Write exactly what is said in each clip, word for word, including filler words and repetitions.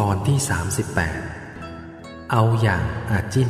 อนที่สามสิบแปดเอาอย่างอาจิ้น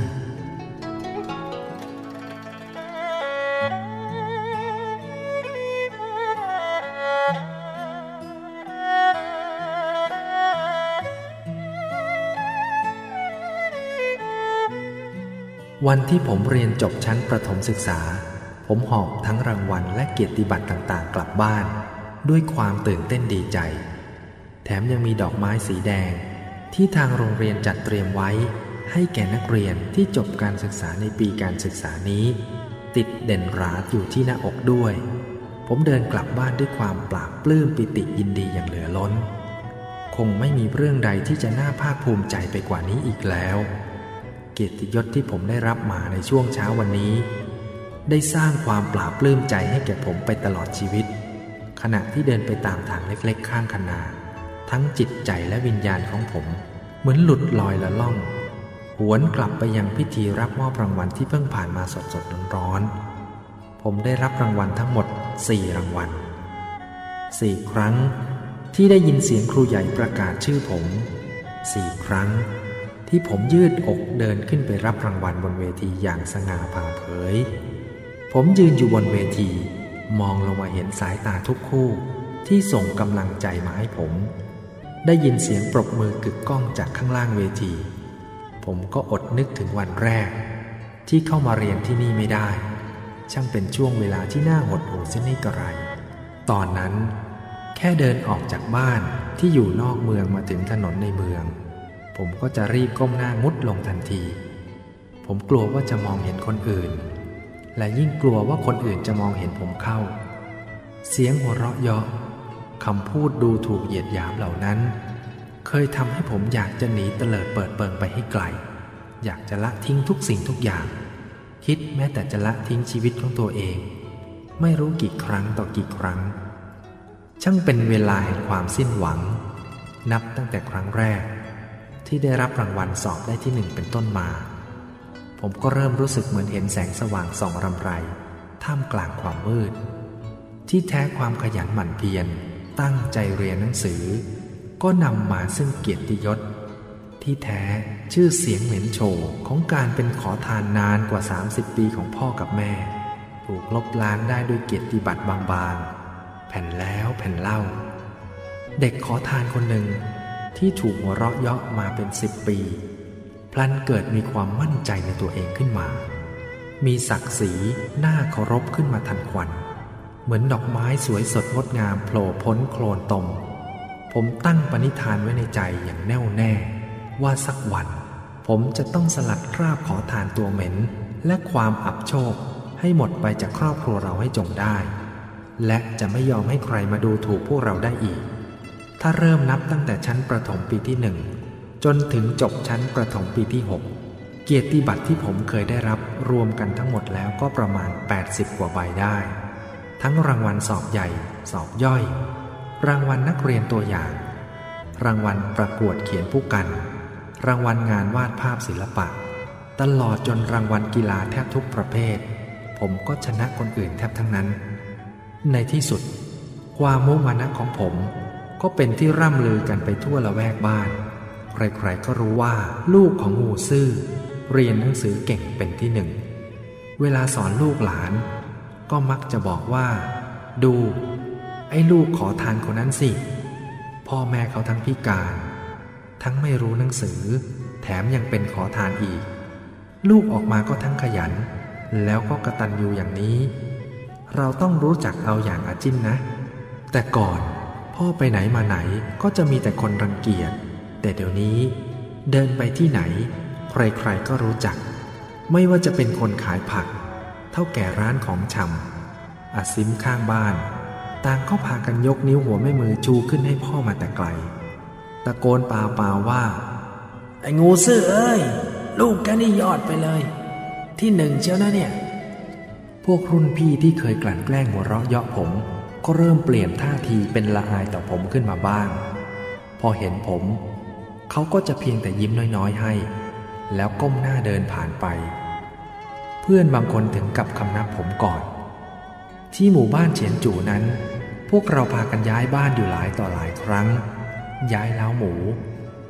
วันที่ผมเรียนจบชั้นประถมศึกษาผมหอบทั้งรางวัลและเกียรติบัตรต่างๆกลับบ้านด้วยความตื่นเต้นดีใจแถมยังมีดอกไม้สีแดงที่ทางโรงเรียนจัดเตรียมไว้ให้แก่นักเรียนที่จบการศึกษาในปีการศึกษานี้ติดเด่นหราอยู่ที่หน้าอกด้วยผมเดินกลับบ้านด้วยความปลาบปลื้มปิติยินดีอย่างเหลือล้นคงไม่มีเรื่องใดที่จะน่าภาคภูมิใจไปกว่านี้อีกแล้วเกียรติยศที่ผมได้รับมาในช่วงเช้าวันนี้ได้สร้างความปลาบปลื้มใจให้แก่ผมไปตลอดชีวิตขณะที่เดินไปตามทางเล็กๆข้างคณาทั้งจิตใจและวิญญาณของผมเหมือนหลุดลอยละล่องหวนกลับไปยังพิธีรับมอบรางวัลที่เพิ่งผ่านมาสดๆร้อนๆผมได้รับรางวัลทั้งหมดสี่รางวัลสี่ครั้งที่ได้ยินเสียงครูใหญ่ประกาศชื่อผมสี่ครั้งที่ผมยืดอกเดินขึ้นไปรับรางวัลบนเวทีอย่างสง่าผ่าเผยผมยืนอยู่บนเวทีมองลงมาเห็นสายตาทุกคู่ที่ส่งกำลังใจมาให้ผมได้ยินเสียงปรบมือกึกก้องจากข้างล่างเวทีผมก็อดนึกถึงวันแรกที่เข้ามาเรียนที่นี่ไม่ได้ช่างเป็นช่วงเวลาที่น่าหดหู่เสียนี่กระไรตอนนั้นแค่เดินออกจากบ้านที่อยู่นอกเมืองมาถึงถนนในเมืองผมก็จะรีบก้มหน้ามุดลงทันทีผมกลัวว่าจะมองเห็นคนอื่นและยิ่งกลัวว่าคนอื่นจะมองเห็นผมเข้าเสียงหัวเราะเยาะคำพูดดูถูกเหยียดหยามเหล่านั้นเคยทำให้ผมอยากจะหนีเตลิดเปิดเปิงไปให้ไกลอยากจะละทิ้งทุกสิ่งทุกอย่างคิดแม้แต่จะละทิ้งชีวิตของตัวเองไม่รู้กี่ครั้งต่อกี่ครั้งช่างเป็นเวลาแห่งความสิ้นหวังนับตั้งแต่ครั้งแรกที่ได้รับรางวัลสอบได้ที่หนึ่งเป็นต้นมาผมก็เริ่มรู้สึกเหมือนเห็นแสงสว่างส่องรำไรท่ามกลางความมืดที่แท้ความขยันหมั่นเพียรตั้งใจเรียนหนังสือก็นำมาซึ่งเกียรติยศที่แท้ชื่อเสียงเหม็นโชของการเป็นขอทานนานกว่าสามสิบปีของพ่อกับแม่ถูกลบล้างได้ด้วยเกียรติบัตรบางๆแผ่นแล้วแผ่นเล่าเด็กขอทานคนหนึ่งที่ถูกหัวเราะเยาะมาเป็นสิบปีพลันเกิดมีความมั่นใจในตัวเองขึ้นมามีศักดิ์ศรีน่าเคารพขึ้นมาทันควันเหมือนดอกไม้สวยสดงดงามโผล่พ้นโคลนตมผมตั้งปณิธานไว้ในใจอย่างแน่วแน่ว่าสักวันผมจะต้องสลัดคราบขอทานตัวเหม็นและความอับโชคให้หมดไปจากครอบครัวเราให้จงได้และจะไม่ยอมให้ใครมาดูถูกพวกเราได้อีกถ้าเริ่มนับตั้งแต่ชั้นประถมปีที่หนึ่งจนถึงจบชั้นประถมปีที่หกเกียรติบัตรที่ผมเคยได้รับรวมกันทั้งหมดแล้วก็ประมาณแปดสิบกว่าใบได้ทั้งรางวัลสอบใหญ่สอบย่อยรางวัลนักเรียนตัวอย่างรางวัลประกวดเขียนผู้กันรางวัลงานวาดภาพศิลปะตลอดจนรางวัลกีฬาแทบทุกประเภทผมก็ชนะคนอื่นแทบทั้งนั้นในที่สุดความมุ่งมั่นของผมก็เป็นที่ร่ำลือกันไปทั่วละแวกบ้านใครๆก็รู้ว่าลูกของงูซื่อเรียนหนังสือเก่งเป็นที่หนึ่งเวลาสอนลูกหลานก็มักจะบอกว่าดูไอ้ลูกขอทานคนนั้นสิพ่อแม่เขาทั้งพิการทั้งไม่รู้หนังสือแถมยังเป็นขอทานอีกลูกออกมาก็ทั้งขยันแล้วก็กตัญญูอย่างนี้เราต้องรู้จักเอาอย่างอาจิ้นนะแต่ก่อนพ่อไปไหนมาไหนก็จะมีแต่คนรังเกียจแต่เดี๋ยวนี้เดินไปที่ไหนใครๆก็รู้จักไม่ว่าจะเป็นคนขายผักเท่าแก่ร้านของชำอาซิมข้างบ้านต่างก็พากันยกนิ้วหัวแม่มือชูขึ้นให้พ่อมาแต่ไกลตะโกนเปล่าๆว่าไอ้งูซื่อเอ้ยลูกแกนี่ยอดไปเลยที่หนึ่งเชียวนะเนี่ยพวกรุ่นพี่ที่เคยกลั่นแกล้งหัวเราะเยาะผมก็เริ่มเปลี่ยนท่าทีเป็นละอายต่อผมขึ้นมาบ้างพอเห็นผมเขาก็จะเพียงแต่ยิ้มน้อยๆให้แล้วก้มหน้าเดินผ่านไปเพื่อนบางคนถึงกับคำนับผมก่อนที่หมู่บ้านเฉียนจู่นั้นพวกเราพากันย้ายบ้านอยู่หลายต่อหลายครั้งย้ายเล้าหมู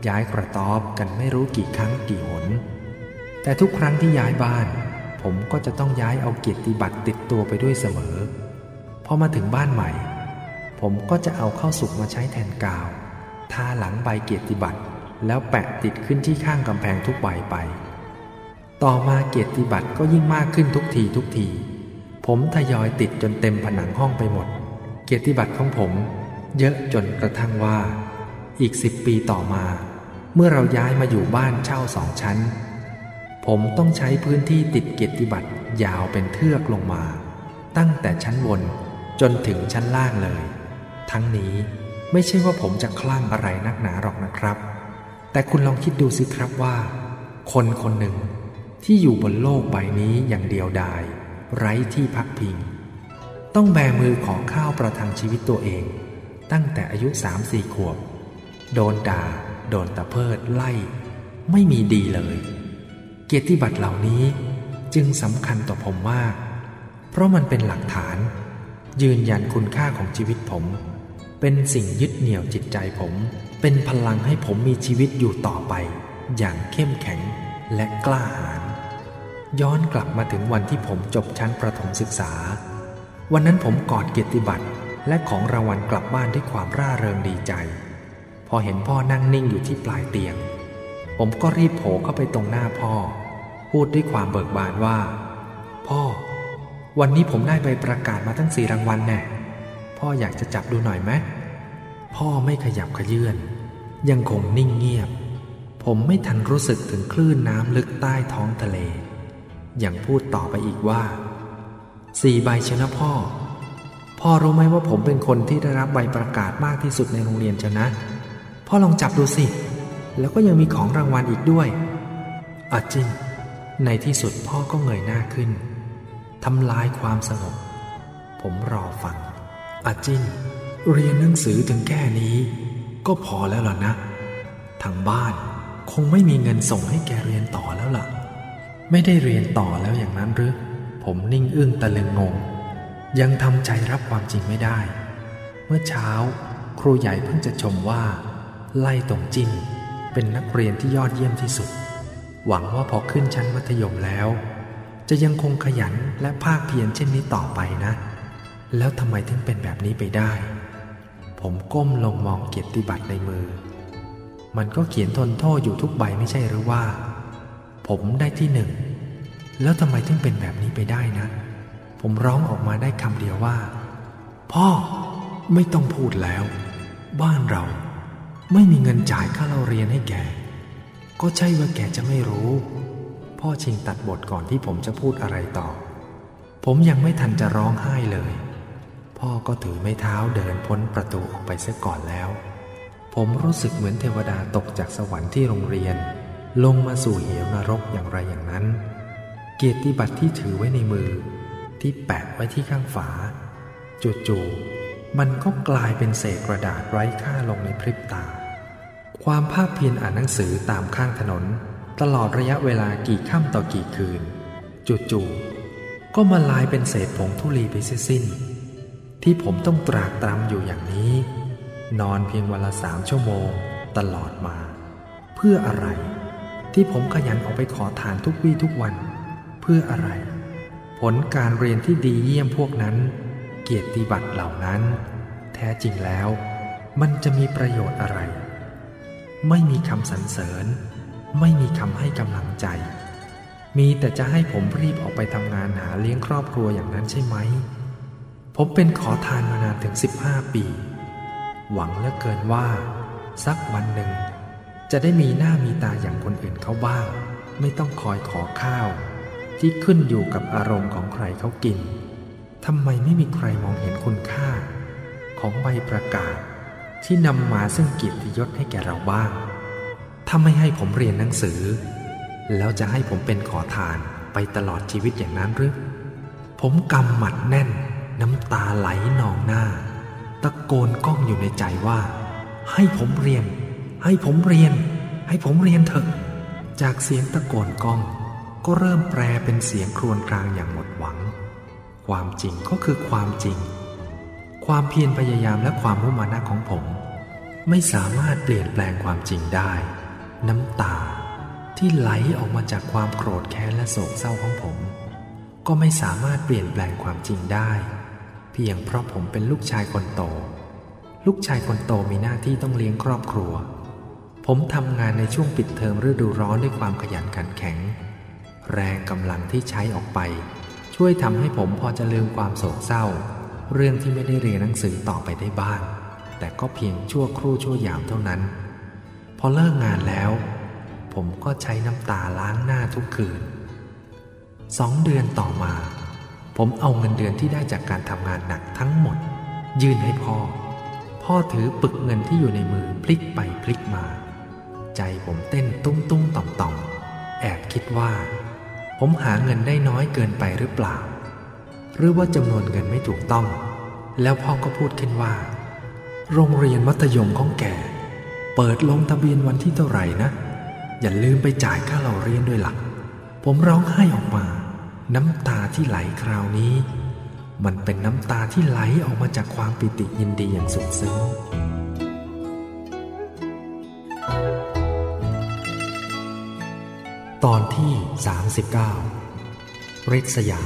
ย้ายกระต๊อบกันไม่รู้กี่ครั้งกี่หนแต่ทุกครั้งที่ย้ายบ้านผมก็จะต้องย้ายเอาเกียรติบัตรติดตัวไปด้วยเสมอพอมาถึงบ้านใหม่ผมก็จะเอาข้าวสุกมาใช้แทนกาวทาหลังใบเกียรติบัตรแล้วแปะติดขึ้นที่ข้างกำแพงทุกใบไปต่อมาเกียรติบัตรก็ยิ่งมากขึ้นทุกทีทุกทีผมทยอยติดจนเต็มผนังห้องไปหมดเกียรติบัตรของผมเยอะจนกระทั่งว่าอีกสิบปีต่อมาเมื่อเราย้ายมาอยู่บ้านเช่าสองชั้นผมต้องใช้พื้นที่ติดเกียรติบัตรยาวเป็นเทือกลงมาตั้งแต่ชั้นบนจนถึงชั้นล่างเลยทั้งนี้ไม่ใช่ว่าผมจะคลั่งอะไรนักหนาหรอกนะครับแต่คุณลองคิดดูสิครับว่าคนคนหนึ่งที่อยู่บนโลกใบนี้อย่างเดียวดายไร้ที่พักพิงต้องแบมือขอข้าวประทังชีวิตตัวเองตั้งแต่อายุสามสี่ขวบโดนด่าโดนตะเพิดไล่ไม่มีดีเลยเกียรติบัตรเหล่านี้จึงสำคัญต่อผมมากเพราะมันเป็นหลักฐานยืนยันคุณค่าของชีวิตผมเป็นสิ่งยึดเหนี่ยวจิตใจผมเป็นพลังให้ผมมีชีวิตอยู่ต่อไปอย่างเข้มแข็งและกล้าหาญย้อนกลับมาถึงวันที่ผมจบชั้นประถมศึกษาวันนั้นผมกอดเกียรติบัตรและของรางวัลกลับบ้านด้วยความร่าเริงดีใจพอเห็นพ่อนั่งนิ่งอยู่ที่ปลายเตียงผมก็รีบโผล่เข้าไปตรงหน้าพ่อพูดด้วยความเบิกบานว่าพ่อวันนี้ผมได้ใบประกาศมาทั้งสี่รางวัลแน่พ่ออยากจะจับดูหน่อยไหมพ่อไม่ขยับขยื่นยังคงนิ่งเงียบผมไม่ทันรู้สึกถึงคลื่นน้ำลึกใต้ท้องทะเลยังพูดต่อไปอีกว่าสี่ใบเชียวนะพ่อพ่อรู้ไหมว่าผมเป็นคนที่ได้รับใบประกาศมากที่สุดในโรงเรียนเชียวนะพ่อลองจับดูสิแล้วก็ยังมีของรางวัลอีกด้วยอาจินในที่สุดพ่อก็เงยหน้าขึ้นทำลายความสงบผมรอฟังอาจินเรียนหนังสือถึงแค่นี้ก็พอแล้วล่ะนะทางบ้านคงไม่มีเงินส่งให้แกเรียนต่อแล้วล่ะไม่ได้เรียนต่อแล้วอย่างนั้นหรือผมนิ่งอึ้งตะลึงงงยังทำใจรับความจริงไม่ได้เมื่อเช้าครูใหญ่เพิ่งจะชมว่าไล่ตงจินเป็นนักเรียนที่ยอดเยี่ยมที่สุดหวังว่าพอขึ้นชั้นมัธยมแล้วจะยังคงขยันและภาคเพียรเช่นนี้ต่อไปนะแล้วทำไมถึงเป็นแบบนี้ไปได้ผมก้มลงมองเกียรติบัตรในมือมันก็เขียนทนโทษอยู่ทุกใบไม่ใช่หรือว่าผมได้ที่หนึ่งแล้วทำไมถึงเป็นแบบนี้ไปได้นะผมร้องออกมาได้คำเดียวว่าพ่อไม่ต้องพูดแล้วบ้านเราไม่มีเงินจ่ายค่าเราเรียนให้แกก็ใช่ว่าแกจะไม่รู้พ่อชิงตัดบทก่อนที่ผมจะพูดอะไรต่อผมยังไม่ทันจะร้องไห้เลยพ่อก็ถือไม้เท้าเดินพ้นประตูออกไปเสียก่อนแล้วผมรู้สึกเหมือนเทวดาตกจากสวรรค์ที่โรงเรียนลงมาสู่เหวนรกอย่างไรอย่างนั้นเกียรติบัตรที่ถือไว้ในมือที่แปะไว้ที่ข้างฝาจู่ๆมันก็กลายเป็นเศษกระดาษไร้ค่าลงในพริบตาความภาคเพียรอ่านหนังสือตามข้างถนนตลอดระยะเวลากี่ค่ำต่อกี่คืนจู่ๆก็มาลายเป็นเศษผงธุลีไปเสียสิ้นที่ผมต้องตรากตรำอยู่อย่างนี้นอนเพียงวันละสามชั่วโมงตลอดมาเพื่ออะไรที่ผมขยันออกไปขอทานทุกวี่ทุกวันเพื่ออะไรผลการเรียนที่ดีเยี่ยมพวกนั้นเกียรติบัตรเหล่านั้นแท้จริงแล้วมันจะมีประโยชน์อะไรไม่มีคำสรรเสริญไม่มีคำให้กำลังใจมีแต่จะให้ผมรีบออกไปทำงานหาเลี้ยงครอบครัวอย่างนั้นใช่ไหมผมเป็นขอทานมานานถึงสิบห้าปีหวังเหลือเกินว่าสักวันหนึ่งจะได้มีหน้ามีตาอย่างคนอื่นเขาบ้างไม่ต้องคอยขอข้าวที่ขึ้นอยู่กับอารมณ์ของใครเขากินทำไมไม่มีใครมองเห็นคุณค่าของใบประกาศที่นำมาซึ่งเกียรติยศให้แก่เราบ้างถ้าไม่ให้ผมเรียนหนังสือแล้วจะให้ผมเป็นขอทานไปตลอดชีวิตอย่างนั้นหรือผมกำหมัดแน่นน้ำตาไหลนองหน้าตะโกนก้องอยู่ในใจว่าให้ผมเรียนให้ผมเรียนให้ผมเรียนเถอะจากเสียงตะโกนก้องก็เริ่มแปลเป็นเสียงครวญครางอย่างหมดหวังความจริงก็คือความจริงความเพียรพยายามและความมุ่งมั่นของผมไม่สามารถเปลี่ยนแปลงความจริงได้น้ำตาที่ไหลออกมาจากความโกรธแค้นและโศกเศร้าของผมก็ไม่สามารถเปลี่ยนแปลงความจริงได้เพียงเพราะผมเป็นลูกชายคนโตลูกชายคนโตมีหน้าที่ต้องเลี้ยงครอบครัวผมทำงานในช่วงปิดเทอมฤดูร้อนด้วยความขยันขันแข็งแรงกำลังที่ใช้ออกไปช่วยทำให้ผมพอจะลืมความโศกเศร้าเรื่องที่ไม่ได้เรียนหนังสือต่อไปได้บ้างแต่ก็เพียงชั่วครู่ชั่วยามเท่านั้นพอเลิกงานแล้วผมก็ใช้น้ำตาล้างหน้าทุกคืนสองเดือนต่อมาผมเอาเงินเดือนที่ได้จากการทำงานหนักทั้งหมดยื่นให้พ่อพ่อถือปึกเงินที่อยู่ในมือพลิกไปพลิกมาใจผมเต้นตุ้มตุ้มต่อมต่อมแอบคิดว่าผมหาเงินได้น้อยเกินไปหรือเปล่าหรือว่าจำนวนเงินไม่ถูกต้องแล้วพ่อก็พูดขึ้นว่าโรงเรียนมัธยมของแกเปิดลงทะเบียนวันที่เท่าไหร่นะอย่าลืมไปจ่ายค่าเราเรียนด้วยล่ะผมร้องไห้ออกมาน้ำตาที่ไหลคราวนี้มันเป็นน้ำตาที่ไหลออกมาจากความปิติยินดีอย่างสุดซึ้งตอนที่สามสิบเก้าริษยา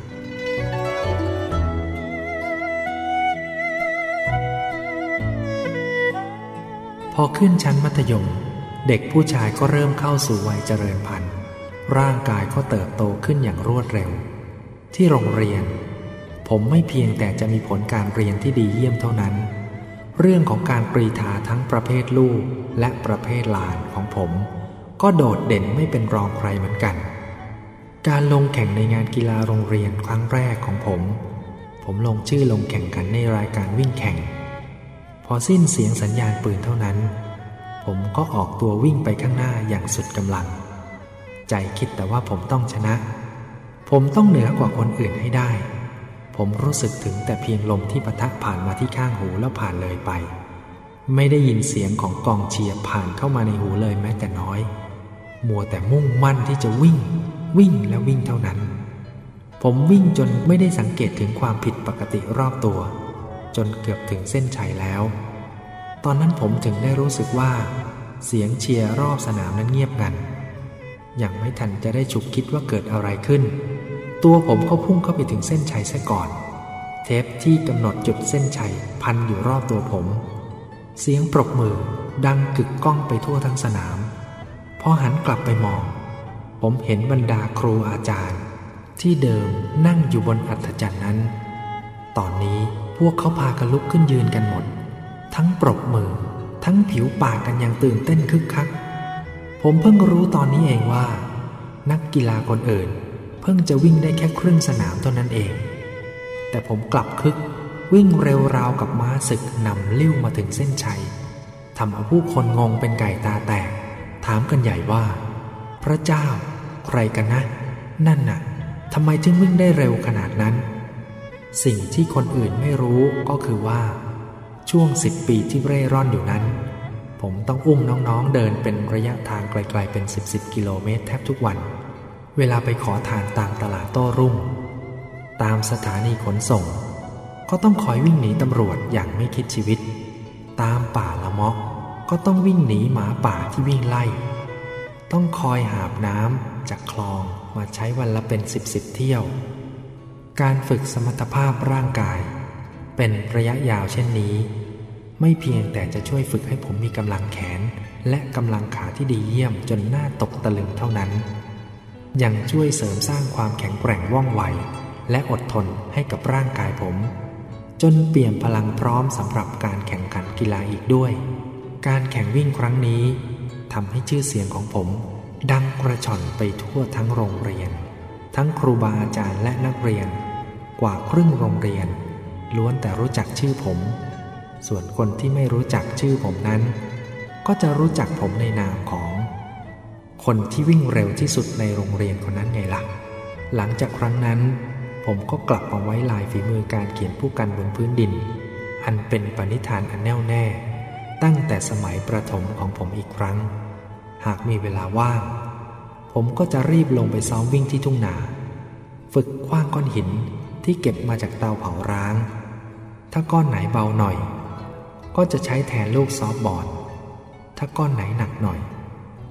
พอขึ้นชั้นมัธยมเด็กผู้ชายก็เริ่มเข้าสู่วัยเจริญพันธุ์ร่างกายก็เติบโตขึ้นอย่างรวดเร็วที่โรงเรียนผมไม่เพียงแต่จะมีผลการเรียนที่ดีเยี่ยมเท่านั้นเรื่องของการกรีธาทั้งประเภทลู่และประเภทลานของผมก็โดดเด่นไม่เป็นรองใครเหมือนกันการลงแข่งในงานกีฬาโรงเรียนครั้งแรกของผมผมลงชื่อลงแข่งขันในรายการวิ่งแข่งพอสิ้นเสียงสัญญาณปืนเท่านั้นผมก็ออกตัววิ่งไปข้างหน้าอย่างสุดกำลังใจคิดแต่ว่าผมต้องชนะผมต้องเหนือกว่าคนอื่นให้ได้ผมรู้สึกถึงแต่เพียงลมที่ปะทะผ่านมาที่ข้างหูแล้วผ่านเลยไปไม่ได้ยินเสียงของกองเชียร์ผ่านเข้ามาในหูเลยแม้แต่น้อยมัวแต่มุ่งมั่นที่จะวิ่งวิ่งและวิ่งเท่านั้นผมวิ่งจนไม่ได้สังเกตถึงความผิดปกติรอบตัวจนเกือบถึงเส้นชัยแล้วตอนนั้นผมถึงได้รู้สึกว่าเสียงเชียร์รอบสนามนั้นเงียบงันยังไม่ทันจะได้ฉุกคิดว่าเกิดอะไรขึ้นตัวผมก็พุ่งเข้าไปถึงเส้นชัยซะก่อนเทปที่กำหนดจุดเส้นชัยพันอยู่รอบตัวผมเสียงปรบมือดังกึกก้องไปทั่วทั้งสนามพอหันกลับไปมองผมเห็นบรรดาครูอาจารย์ที่เดิมนั่งอยู่บนอัฐจันทร์นั้นตอนนี้พวกเขาพากันลุกขึ้นยืนกันหมดทั้งปรบมือทั้งผิวปากกันอย่างตื่นเต้นคึกคักผมเพิ่งรู้ตอนนี้เองว่านักกีฬาคนอื่นเพิ่งจะวิ่งได้แค่ครึ่งสนามเท่านั้นเองแต่ผมกลับคึกวิ่งเร็วราวกับม้าศึกนำลิ้วมาถึงเส้นชัยทำเอาผู้คนงงเป็นไก่ตาแตกถามกันใหญ่ว่าพระเจ้าใครกันนะนั่นน่ะทำไมจึงวิ่งได้เร็วขนาดนั้นสิ่งที่คนอื่นไม่รู้ก็คือว่าช่วงสิบปีที่เร่ร่อนอยู่นั้นผมต้องอุ้มน้องๆเดินเป็นระยะทางไกลๆเป็นสิบสิบกิโลเมตรแทบทุกวันเวลาไปขอทานตามตลาดโต้รุ่งตามสถานีขนส่งก็ต้องคอยวิ่งหนีตำรวจอย่างไม่คิดชีวิตตามป่าละเมาะก็ต้องวิ่งหนีหมาป่าที่วิ่งไล่ต้องคอยหาบน้ำจากคลองมาใช้วันละเป็นสิบสิบเที่ยวการฝึกสมรรถภาพร่างกายเป็นระยะยาวเช่นนี้ไม่เพียงแต่จะช่วยฝึกให้ผมมีกำลังแขนและกำลังขาที่ดีเยี่ยมจนน่าตกตะลึงเท่านั้นยังช่วยเสริมสร้างความแข็งแกร่งว่องไวและอดทนให้กับร่างกายผมจนเปี่ยมพลังพร้อมสำหรับการแข่งขันกีฬาอีกด้วยการแข่งวิ่งครั้งนี้ทำให้ชื่อเสียงของผมดังกระฉ่อนไปทั่วทั้งโรงเรียนทั้งครูบาอาจารย์และนักเรียนกว่าครึ่งโรงเรียนล้วนแต่รู้จักชื่อผมส่วนคนที่ไม่รู้จักชื่อผมนั้นก็จะรู้จักผมในนามของคนที่วิ่งเร็วที่สุดในโรงเรียนคนนั้นไงล่ะหลังจากครั้งนั้นผมก็กลับมาไว้ลายฝีมือการเขียนผู้กันบนพื้นดินอันเป็นปณิธานอันแน่วแน่ตั้งแต่สมัยประถมของผมอีกครั้งหากมีเวลาว่างผมก็จะรีบลงไปซ้อมวิ่งที่ทุ่งนาฝึกขว้างก้อนหินที่เก็บมาจากเตาเผาร้างถ้าก้อนไหนเบาหน่อยก็จะใช้แทนลูกซอฟต์บอลถ้าก้อนไหนหนักหน่อย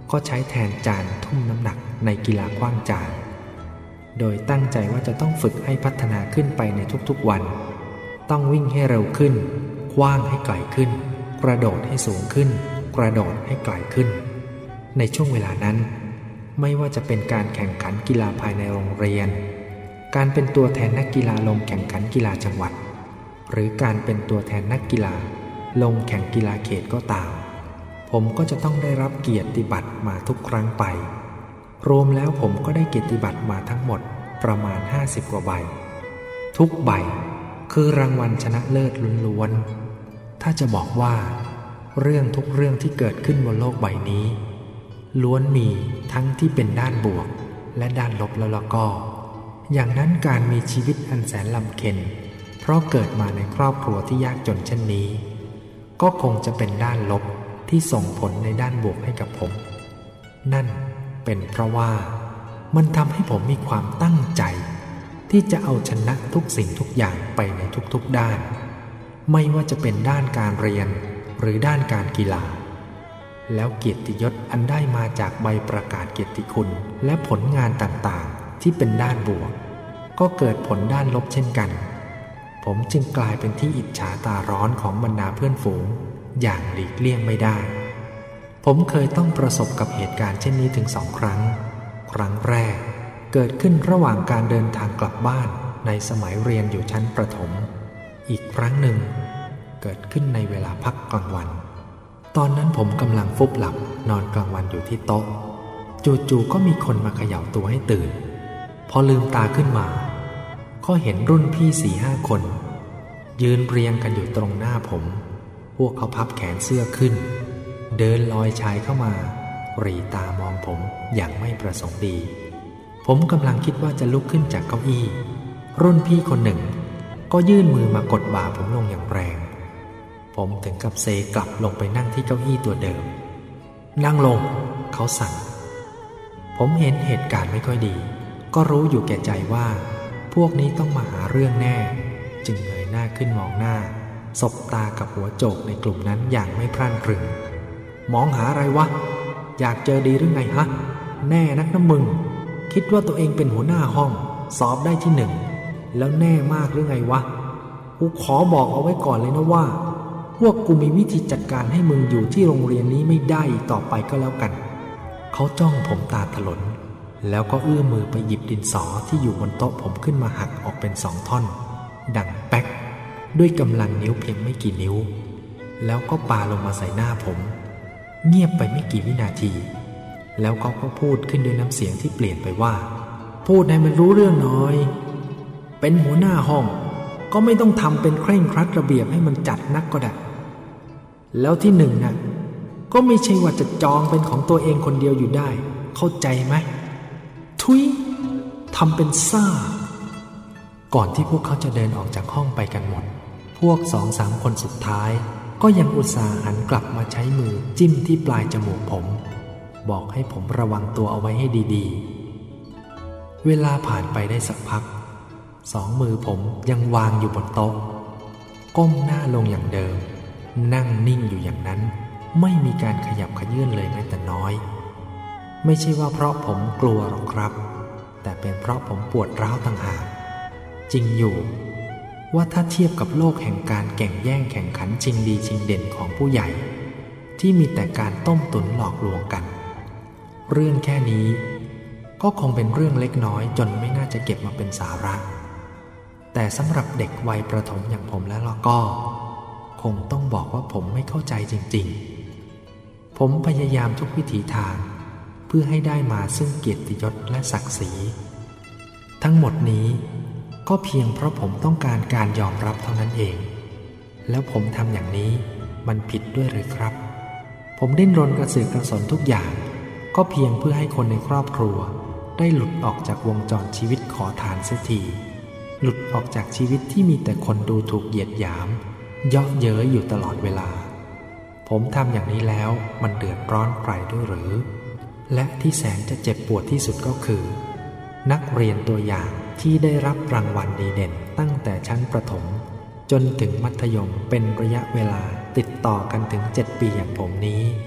ก็ใช้แทนจานทุ่มน้ำหนักในกีฬาขว้างจานโดยตั้งใจว่าจะต้องฝึกให้พัฒนาขึ้นไปในทุกๆวันต้องวิ่งให้เร็วขึ้นขว้างให้ไกลขึ้นกระโดดให้สูงขึ้นกระโดดให้ไกลขึ้นในช่วงเวลานั้นไม่ว่าจะเป็นการแข่งขันกีฬาภายในโรงเรียนการเป็นตัวแทนนักกีฬาลงแข่งขันกีฬาจังหวัดหรือการเป็นตัวแทนนักกีฬาลงแข่งกีฬาเขตก็ตามผมก็จะต้องได้รับเกียรติบัตรมาทุกครั้งไปรวมแล้วผมก็ได้เกียรติบัตรมาทั้งหมดประมาณห้าสิบกว่าใบทุกใบคือรางวัลชนะเลิศล้วนๆถ้าจะบอกว่าเรื่องทุกเรื่องที่เกิดขึ้นบนโลกใบนี้ล้วนมีทั้งที่เป็นด้านบวกและด้านลบแล้วล่ะก็อย่างนั้นการมีชีวิตอันแสนลำเค็ญเพราะเกิดมาในครอบครัวที่ยากจนเช่นนี้ก็คงจะเป็นด้านลบที่ส่งผลในด้านบวกให้กับผมนั่นเป็นเพราะว่ามันทำให้ผมมีความตั้งใจที่จะเอาชนะทุกสิ่งทุกอย่างไปในทุกๆด้านไม่ว่าจะเป็นด้านการเรียนหรือด้านการกีฬาแล้วเกียรติยศอันได้มาจากใบประกาศเกียรติคุณและผลงานต่างๆที่เป็นด้านบวกก็เกิดผลด้านลบเช่นกันผมจึงกลายเป็นที่อิจฉาตาร้อนของบรรดาเพื่อนฝูงอย่างหลีกเลี่ยงไม่ได้ผมเคยต้องประสบกับเหตุการณ์เช่นนี้ถึงสองครั้งครั้งแรกเกิดขึ้นระหว่างการเดินทางกลับบ้านในสมัยเรียนอยู่ชั้นประถมอีกครั้งหนึ่งเกิดขึ้นในเวลาพักกลางวันตอนนั้นผมกำลังฟุบหลับนอนกลางวันอยู่ที่โต๊ะจู่ๆก็มีคนมาเขย่าตัวให้ตื่นพอลืมตาขึ้นมาก็เห็นรุ่นพี่สี่ห้าคนยืนเรียงกันอยู่ตรงหน้าผมพวกเขาพับแขนเสื้อขึ้นเดินลอยชายเข้ามาหรี่ตามองผมอย่างไม่ประสงค์ดีผมกำลังคิดว่าจะลุกขึ้นจากเก้าอี้รุ่นพี่คนหนึ่งก็ยื่นมือมากดบ่าผมลงอย่างแรงผมถึงกับเซกลับลงไปนั่งที่เก้าอี้ตัวเดิมนั่งลงเขาสั่งผมเห็นเหตุการณ์ไม่ค่อยดีก็รู้อยู่แก่ใจว่าพวกนี้ต้องมาหาเรื่องแน่จึงเงยหน้าขึ้นมองหน้าสบตากับหัวโจกในกลุ่มนั้นอย่างไม่พรั่นพรึงมองหาอะไรวะอยากเจอดีหรือไงฮะแน่นักนะมึงคิดว่าตัวเองเป็นหัวหน้าห้องสอบได้ที่หนึ่งแล้วแน่มากหรือไงวะกูขอบอกเอาไว้ก่อนเลยนะว่าพวกกูมีวิธีจัดการให้มึงอยู่ที่โรงเรียนนี้ไม่ได้อีกต่อไปก็แล้วกันเขาจ้องผมตาถลนแล้วก็เอื้อมมือไปหยิบดินสอที่อยู่บนโต๊ะผมขึ้นมาหักออกเป็นสองท่อนดังแป๊กด้วยกำลังนิ้วเพียงไม่กี่นิ้วแล้วก็ปาลงมาใส่หน้าผมเงียบไปไม่กี่วินาทีแล้วเขาก็พูดขึ้นด้วยน้ำเสียงที่เปลี่ยนไปว่าพูดให้มันรู้เรื่องหน่อยเป็นหัวหน้าห้องก็ไม่ต้องทำเป็นเคร่งครัดระเบียบให้มันจัดนักก็ได้แล้วที่หนึ่งน่ะก็ไม่ใช่ว่าจะจองเป็นของตัวเองคนเดียวอยู่ได้เข้าใจไหมทุยทำเป็นซ่าก่อนที่พวกเขาจะเดินออกจากห้องไปกันหมดพวกสองสามคนสุดท้ายก็ยังอุตส่าห์หันกลับมาใช้มือจิ้มที่ปลายจมูกผมบอกให้ผมระวังตัวเอาไว้ให้ดีๆเวลาผ่านไปได้สักพักสองมือผมยังวางอยู่บนโต๊ะก้มหน้าลงอย่างเดิมนั่งนิ่งอยู่อย่างนั้นไม่มีการขยับขยื่นเลยแม้แต่น้อยไม่ใช่ว่าเพราะผมกลัวหรอกครับแต่เป็นเพราะผมปวดร้าวต่างหากจริงอยู่ว่าถ้าเทียบกับโลกแห่งการแข่งแย่งแข่งขันชิงดีชิงเด่นของผู้ใหญ่ที่มีแต่การต้มตุ๋นหลอกลวงกันเรื่องแค่นี้ก็คงเป็นเรื่องเล็กน้อยจนไม่น่าจะเก็บมาเป็นสาระแต่สำหรับเด็กวัยประถมอย่างผมแล้วก็คงต้องบอกว่าผมไม่เข้าใจจริงๆผมพยายามทุกวิถีทางเพื่อให้ได้มาซึ่งเกียรติยศและศักดิ์ศรีทั้งหมดนี้ก็เพียงเพราะผมต้องการการยอมรับเท่านั้นเองแล้วผมทำอย่างนี้มันผิดด้วยหรือครับผมดิ้นรนกระสือกระสนทุกอย่างก็เพียงเพื่อให้คนในครอบครัวได้หลุดออกจากวงจรชีวิตขอทานเสียทีหลุดออกจากชีวิตที่มีแต่คนดูถูกเหยียดหยามเยาะเย้ยอยู่ตลอดเวลาผมทำอย่างนี้แล้วมันเดือดร้อนใครด้วยหรือและที่แสนจะเจ็บปวดที่สุดก็คือนักเรียนตัวอย่างที่ได้รับรางวัลดีเด่นตั้งแต่ชั้นประถมจนถึงมัธยมเป็นระยะเวลาติดต่อกันถึงเจ็ดปีอย่างผมนี้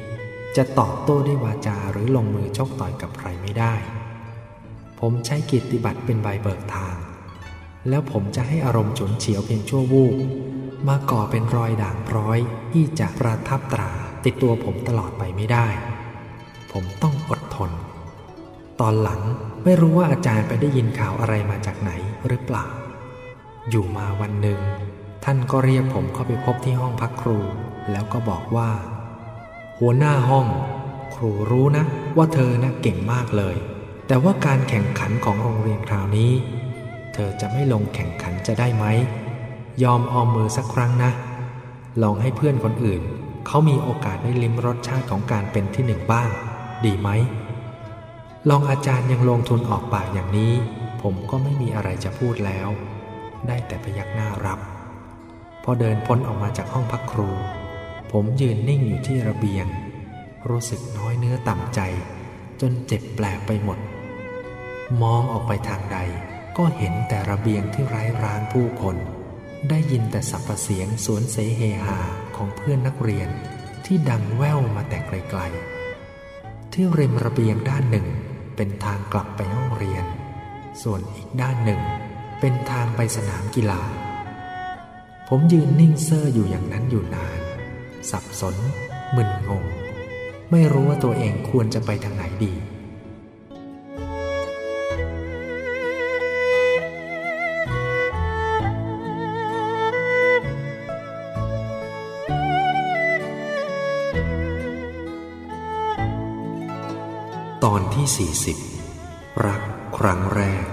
จะตอบโต้ด้วยวาจาหรือลงมือชกต่อยกับใครไม่ได้ผมใช้เกียรติบัตรเป็นใบเบิกทางแล้วผมจะให้อารมณ์ฉุนเฉียวเพียงชั่ววูบมาก่อเป็นรอยด่างพร้อยที่จะประทับตราติดตัวผมตลอดไปไม่ได้ผมต้องอดทนตอนหลังไม่รู้ว่าอาจารย์ไปได้ยินข่าวอะไรมาจากไหนหรือเปล่าอยู่มาวันหนึ่งท่านก็เรียกผมเข้าไปพบที่ห้องพักครูแล้วก็บอกว่าหัวหน้าห้องครูรู้นะว่าเธอนะเก่งมากเลยแต่ว่าการแข่งขันของโรงเรียนคราวนี้เธอจะไม่ลงแข่งขันจะได้ไหมยอมออมมือสักครั้งนะลองให้เพื่อนคนอื่นเขามีโอกาสได้ลิ้มรสชาติของการเป็นที่หนึ่งบ้างดีไหมลองอาจารย์ยังลงทุนออกปากอย่างนี้ผมก็ไม่มีอะไรจะพูดแล้วได้แต่พยักหน้ารับพอเดินพ้นออกมาจากห้องพักครูผมยืนนิ่งอยู่ที่ระเบียงรู้สึกน้อยเนื้อต่ำใจจนเจ็บแปลกไปหมดมองออกไปทางใดก็เห็นแต่ระเบียงที่ไร้ร้างผู้คนได้ยินแต่สับเสียงสวนเสเฮฮาของเพื่อนนักเรียนที่ดังแว่วมาแต่ไกลๆที่ริมระเบียงด้านหนึ่งเป็นทางกลับไปห้องเรียนส่วนอีกด้านหนึ่งเป็นทางไปสนามกีฬาผมยืนนิ่งเซ่ออยู่อย่างนั้นอยู่นานสับสนมึนงงไม่รู้ว่าตัวเองควรจะไปทางไหนดีตอนที่สี่สิบรักครั้งแรก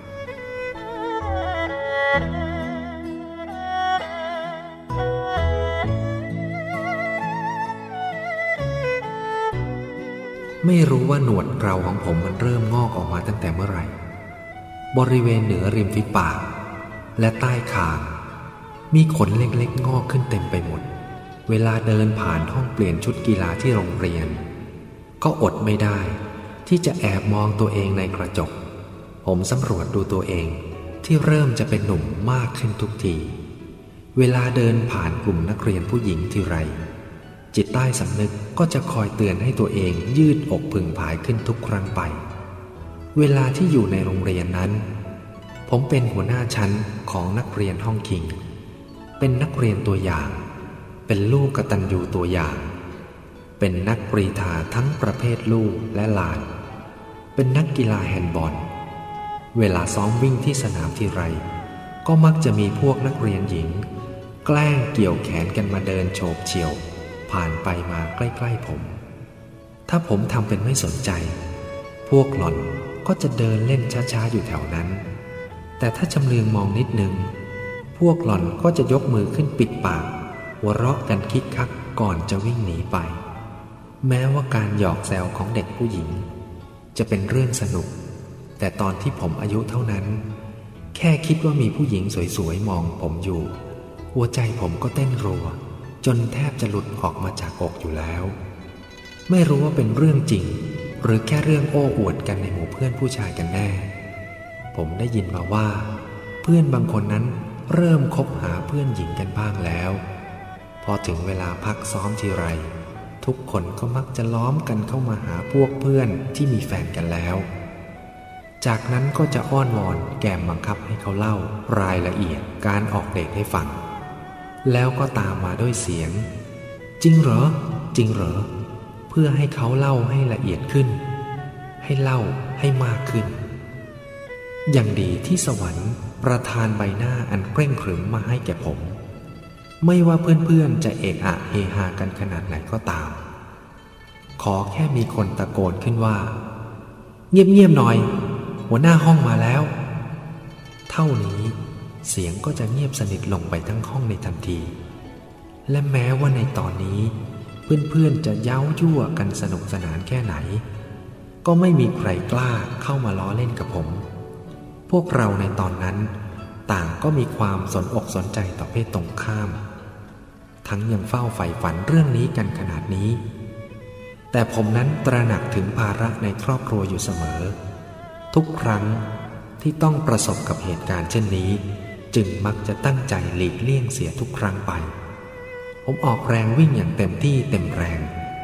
ไม่รู้ว่าหนวดเคราของผมมันเริ่มงอกออกมาตั้งแต่เมื่อไหร่บริเวณเหนือริมฝีปากและใต้คางมีขนเล็กๆงอกขึ้นเต็มไปหมดเวลาเดินผ่านห้องเปลี่ยนชุดกีฬาที่โรงเรียนก็อดไม่ได้ที่จะแอบมองตัวเองในกระจกผมสำรวจดูตัวเองที่เริ่มจะเป็นหนุ่มมากขึ้นทุกทีเวลาเดินผ่านกลุ่มนักเรียนผู้หญิงทีไรจิตใต้สำนึกก็จะคอยเตือนให้ตัวเองยืดอกผึ่งผายขึ้นทุกครั้งไปเวลาที่อยู่ในโรงเรียนนั้นผมเป็นหัวหน้าชั้นของนักเรียนห้องคิงเป็นนักเรียนตัวอย่างเป็นลูกกตัญญูตัวอย่างเป็นนักกรีฑาทั้งประเภทลูกและหลานเป็นนักกีฬาแฮนด์บอลเวลาซ้อมวิ่งที่สนามทีไรก็มักจะมีพวกนักเรียนหญิงแกล้งเกี่ยวแขนกันมาเดินโฉบเฉี่ยวผ่านไปมาใกล้ๆผมถ้าผมทำเป็นไม่สนใจพวกหล่อนก็จะเดินเล่นช้าๆอยู่แถวนั้นแต่ถ้าจำเลืองมองนิดนึงพวกหล่อนก็จะยกมือขึ้นปิดปากหัวเราะกันคิกคักก่อนจะวิ่งหนีไปแม้ว่าการหยอกแซวของเด็กผู้หญิงจะเป็นเรื่องสนุกแต่ตอนที่ผมอายุเท่านั้นแค่คิดว่ามีผู้หญิงสวยๆมองผมอยู่หัวใจผมก็เต้นรัวจนแทบจะหลุดออกมาจากอกอยู่แล้วไม่รู้ว่าเป็นเรื่องจริงหรือแค่เรื่องโอ้อวดกันในหมู่เพื่อนผู้ชายกันแน่ผมได้ยินมาว่าเพื่อนบางคนนั้นเริ่มคบหาเพื่อนหญิงกันบ้างแล้วพอถึงเวลาพักซ้อมทีไรทุกคนก็มักจะล้อมกันเข้ามาหาพวกเพื่อนที่มีแฟนกันแล้วจากนั้นก็จะอ้อนวอนแกมบังคับให้เขาเล่ารายละเอียดการออกเดทให้ฟังแล้วก็ตามมาด้วยเสียงจริงเหรอจริงเหรอเพื่อให้เขาเล่าให้ละเอียดขึ้นให้เล่าให้มากขึ้นอย่างดีที่สวรรค์ประทานใบหน้าอันเคร่งขรึมมาให้แก่ผมไม่ว่าเพื่อนๆจะเอะอะเฮฮากันขนาดไหนก็ตามขอแค่มีคนตะโกนขึ้นว่าเงียบๆหน่อยหัวหน้าห้องมาแล้วเท่านี้เสียงก็จะเงียบสนิทลงไปทั้งห้องในทันทีและแม้ว่าในตอนนี้เพื่อนๆจะเย้ายั่วกันสนุกสนานแค่ไหนก็ไม่มีใครกล้าเข้ามาล้อเล่นกับผมพวกเราในตอนนั้นต่างก็มีความสนอกสนใจต่อเพศตรงข้ามทั้งยังเฝ้าใฝ่ฝันเรื่องนี้กันขนาดนี้แต่ผมนั้นตระหนักถึงภาระในครอบครัวอยู่เสมอทุกครั้งที่ต้องประสบกับเหตุการณ์เช่นนี้จึงมักจะตั้งใจหลีกเลี่ยงเสียทุกครั้งไปผมออกแรงวิ่งอย่างเต็มที่เต็มแรง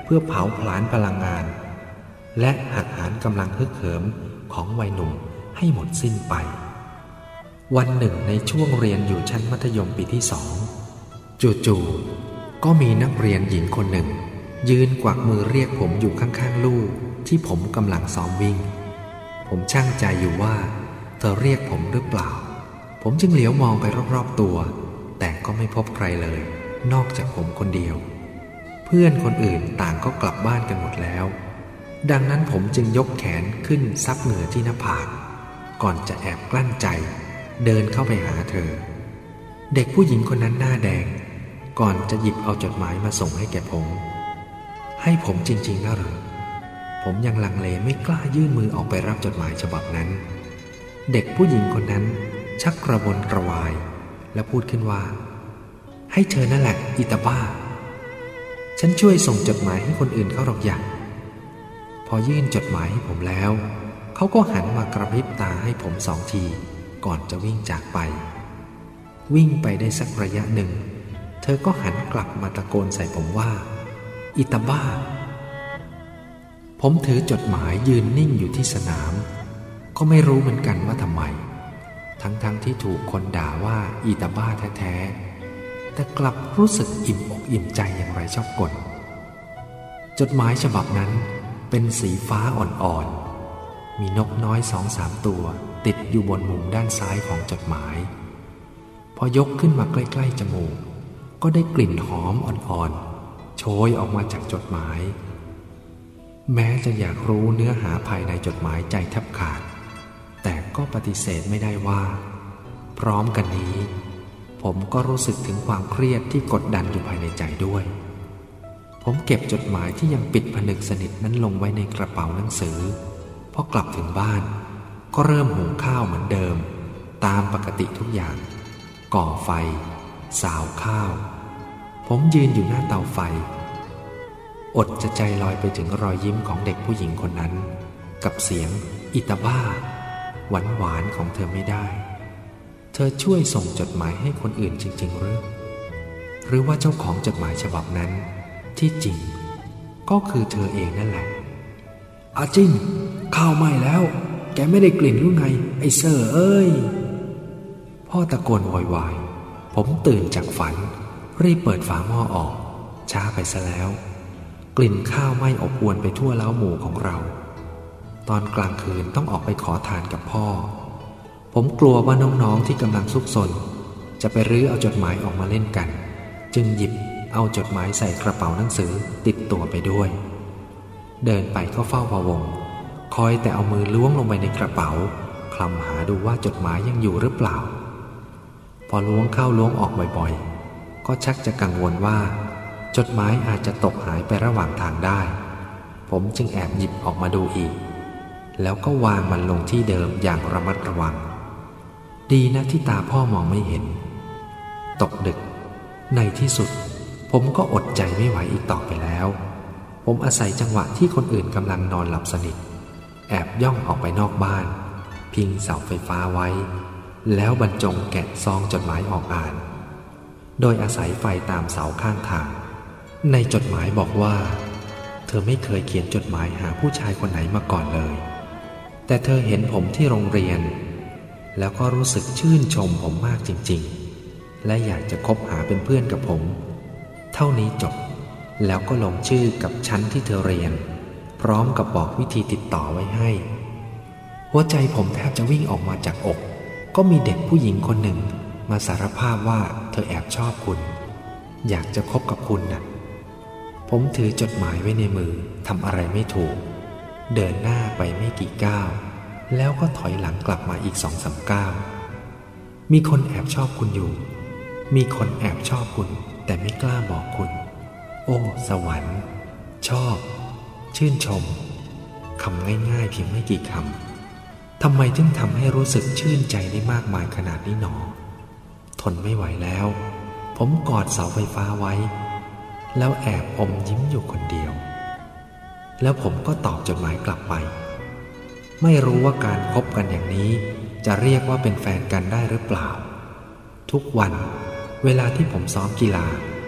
เพื่อเผาผลาญพลังงานและหักหานกำลังฮึกเหิมของวัยหนุ่มให้หมดสิ้นไปวันหนึ่งในช่วงเรียนอยู่ชั้นมัธยมปีที่สองจู่ๆก็มีนักเรียนหญิงคนหนึ่งยืนกวักมือเรียกผมอยู่ข้างๆลู่ที่ผมกำลังซ้อมวิ่งผมชั่งใจอยู่ว่าเธอเรียกผมหรือเปล่าผมจึงเหลียวมองไปรอบๆตัวแต่ก็ไม่พบใครเลยนอกจากผมคนเดียวเพื่อนคนอื่นต่างก็กลับบ้านกันหมดแล้วดังนั้นผมจึงยกแขนขึ้นซับเหงื่อที่หน้าผากก่อนจะแอบกลั้นใจเดินเข้าไปหาเธอเด็กผู้หญิงคนนั้นหน้าแดงก่อนจะหยิบเอาจดหมายมาส่งให้แก่ผมให้ผมจริงๆนะหรือผมยังลังเลไม่กล้ายื่นมือออกไปรับจดหมายฉบับนั้นเด็กผู้หญิงคนนั้นชักกระวนกระวายและพูดขึ้นว่าให้เธอนั่นแหละอิตาบ้าฉันช่วยส่งจดหมายให้คนอื่นเขาหรอกอย่างพอยื่นจดหมายให้ผมแล้วเขาก็หันมากระพริบตาให้ผมสองทีก่อนจะวิ่งจากไปวิ่งไปได้สักระยะหนึ่งเธอก็หันกลับมาตะโกนใส่ผมว่าอิตาบ้าผมถือจดหมายยืนนิ่งอยู่ที่สนามก็ไม่รู้เหมือนกันว่าทำไมทั้งๆ ท, ที่ถูกคนด่าว่าอิตาบ้าแท้ๆแต่กลับรู้สึกอิ่มอกอิ่มใจอย่างไรชอบกลจดหมายฉบับนั้นเป็นสีฟ้าอ่อนๆมีนกน้อยสองสามตัวติดอยู่บนมุมด้านซ้ายของจดหมายพอยกขึ้นมาใกล้ๆจมูกก็ได้กลิ่นหอมอ่อนๆโชยออกมาจากจดหมายแม้จะอยากรู้เนื้อหาภายในจดหมายใจแทบขาดแต่ก็ปฏิเสธไม่ได้ว่าพร้อมกันนี้ผมก็รู้สึกถึงความเครียดที่กดดันอยู่ภายในใจด้วยผมเก็บจดหมายที่ยังปิดผนึกสนิทนั้นลงไว้ในกระเป๋าหนังสือพอกลับถึงบ้านก็เริ่มหุงข้าวเหมือนเดิมตามปกติทุกอย่างก่อไฟสาวข้าวผมยืนอยู่หน้าเตาไฟอดจะใจลอยไปถึงรอยยิ้มของเด็กผู้หญิงคนนั้นกับเสียงอิตาบ้าหวานหวานของเธอไม่ได้เธอช่วยส่งจดหมายให้คนอื่นจริงๆหรือหรือว่าเจ้าของจดหมายฉบับนั้นที่จริงก็คือเธอเองนั่นแหละอาจิ้งข้าวไหม้แล้วแกไม่ได้กลิ่นหรือไงไอ้เซ่อเอ้ยพ่อตะโกนโวยวายผมตื่นจากฝันรีบเปิดฝาหม้อออกช้าไปซะแล้วกลิ่นข้าวไหม้อบอวลไปทั่วเล้าหมู่ของเราตอนกลางคืนต้องออกไปขอทานกับพ่อผมกลัวว่าน้องๆที่กำลังซุกซนจะไปรื้อเอาจดหมายออกมาเล่นกันจึงหยิบเอาจดหมายใส่กระเป๋าหนังสือติดตัวไปด้วยเดินไปก็เฝ้าพะวงคอยแต่เอามือล้วงลงไปในกระเป๋าคลำหาดูว่าจดหมายยังอยู่หรือเปล่าพอล้วงเข้าล้วงออกบ่อยๆก็ชักจะกังวลว่าจดหมายอาจจะตกหายไประหว่างทางได้ผมจึงแอบหยิบออกมาดูอีกแล้วก็วางมันลงที่เดิมอย่างระมัดระวังดีนะที่ตาพ่อมองไม่เห็นตกดึกในที่สุดผมก็อดใจไม่ไหวอีกต่อไปแล้วผมอาศัยจังหวะที่คนอื่นกำลังนอนหลับสนิทแอบย่องออกไปนอกบ้านพิงเสาไฟฟ้าไว้แล้วบรรจงแกะซองจดหมายออกอ่านโดยอาศัยไฟตามเสาข้างทางในจดหมายบอกว่าเธอไม่เคยเขียนจดหมายหาผู้ชายคนไหนมาก่อนเลยแต่เธอเห็นผมที่โรงเรียนแล้วก็รู้สึกชื่นชมผมมากจริงๆและอยากจะคบหาเป็นเพื่อนกับผมเท่านี้จบแล้วก็ลงชื่อกับชั้นที่เธอเรียนพร้อมกับบอกวิธีติดต่อไว้ให้หัวใจผมแทบจะวิ่งออกมาจากอกก็มีเด็กผู้หญิงคนหนึ่งมาสารภาพว่าเธอแอบชอบคุณอยากจะคบกับคุณน่ะผมถือจดหมายไว้ในมือทำอะไรไม่ถูกเดินหน้าไปไม่กี่ก้าวแล้วก็ถอยหลังกลับมาอีกสองสามก้าวมีคนแอบชอบคุณอยู่มีคนแอบชอบคุณแต่ไม่กล้าบอกคุณโอ้สวรรค์ชอบชื่นชมคำง่ายๆเพียงไม่กี่คำทำไมถึงทำให้รู้สึกชื่นใจได้มากมายขนาดนี้หนอทนไม่ไหวแล้วผมกอดเสาไฟฟ้าไว้แล้วแอบอมยิ้มอยู่คนเดียวแล้วผมก็ตอบจดหมายกลับไปไม่รู้ว่าการคบกันอย่างนี้จะเรียกว่าเป็นแฟนกันได้หรือเปล่าทุกวันเวลาที่ผมซ้อมกีฬาเ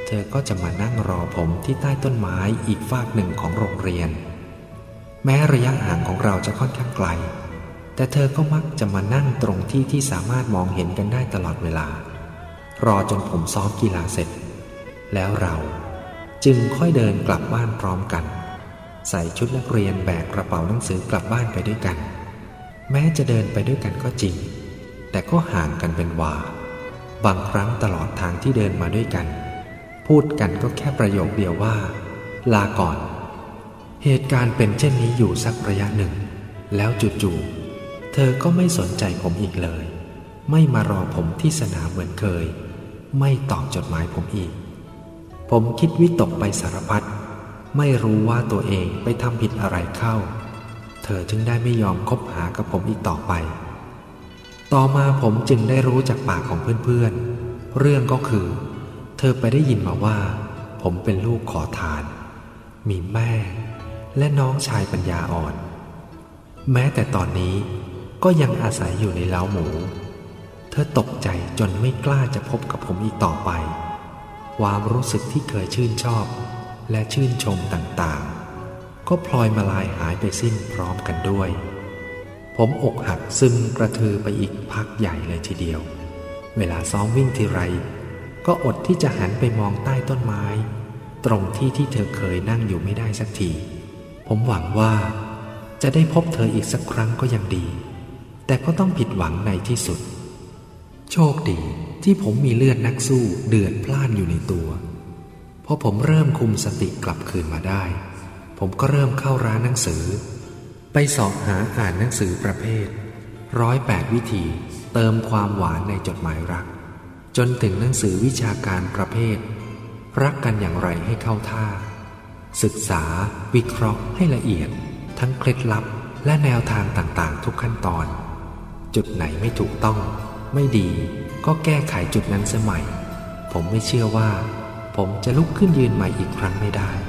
เธอก็จะมานั่งรอผมที่ใต้ต้นไม้อีกฟากหนึ่งของโรงเรียนแม้ระยะห่างของเราจะค่อนข้างไกลแต่เธอก็มักจะมานั่งตรงที่ที่สามารถมองเห็นกันได้ตลอดเวลารอจนผมซ้อมกีฬาเสร็จแล้วเราจึงค่อยเดินกลับบ้านพร้อมกันใส่ชุดนักเรียนแบกกระเป๋าหนังสือกลับบ้านไปด้วยกันแม้จะเดินไปด้วยกันก็จริงแต่ก็ห่างกันเป็นวาบางครั้งตลอดทางที่เดินมาด้วยกันพูดกันก็แค่ประโยคเดียวว่าลาก่อนเหตุการณ์เป็นเช่นนี้อยู่สักระยะหนึ่งแล้วจู่ๆเธอก็ไม่สนใจผมอีกเลยไม่มารอผมที่สนามเหมือนเคยไม่ตอบจดหมายผมอีกผมคิดวิตกไปสารพัดไม่รู้ว่าตัวเองไปทำผิดอะไรเข้าเธอจึงได้ไม่ยอมคบหากับผมอีกต่อไปต่อมาผมจึงได้รู้จากปากของเพื่อนๆเรื่องก็คือเธอไปได้ยินมาว่าผมเป็นลูกขอทานมีแม่และน้องชายปัญญาอ่อนแม้แต่ตอนนี้ก็ยังอาศัยอยู่ในเล้าหมูเธอตกใจจนไม่กล้าจะพบกับผมอีกต่อไปความรู้สึกที่เคยชื่นชอบและชื่นชมต่างๆก็พลอยมาลายหายไปสิ้นพร้อมกันด้วยผมอกหักซึมกระทือไปอีกพักใหญ่เลยทีเดียวเวลาซ้อมวิ่งทีไรก็อดที่จะหันไปมองใต้ต้นไม้ตรงที่ที่เธอเคยนั่งอยู่ไม่ได้สักทีผมหวังว่าจะได้พบเธออีกสักครั้งก็ยังดีแต่ก็ต้องผิดหวังในที่สุดโชคดีที่ผมมีเลือดนักสู้เดือดพล่านอยู่ในตัวพอผมเริ่มคุมสติกลับคืนมาได้ผมก็เริ่มเข้าร้านหนังสือไปสอบหาอ่านหนังสือประเภทร้อยแปดวิธีเติมความหวานในจดหมายรักจนถึงหนังสือวิชาการประเภทรักกันอย่างไรให้เข้าท่าศึกษาวิเคราะห์ให้ละเอียดทั้งเคล็ดลับและแนวทางต่างๆทุกขั้นตอนจุดไหนไม่ถูกต้องไม่ดีก็แก้ไขจุดนั้นเสียใหม่ผมไม่เชื่อว่าผมจะลุกขึ้นยืนใหม่อีกครั้งไม่ได้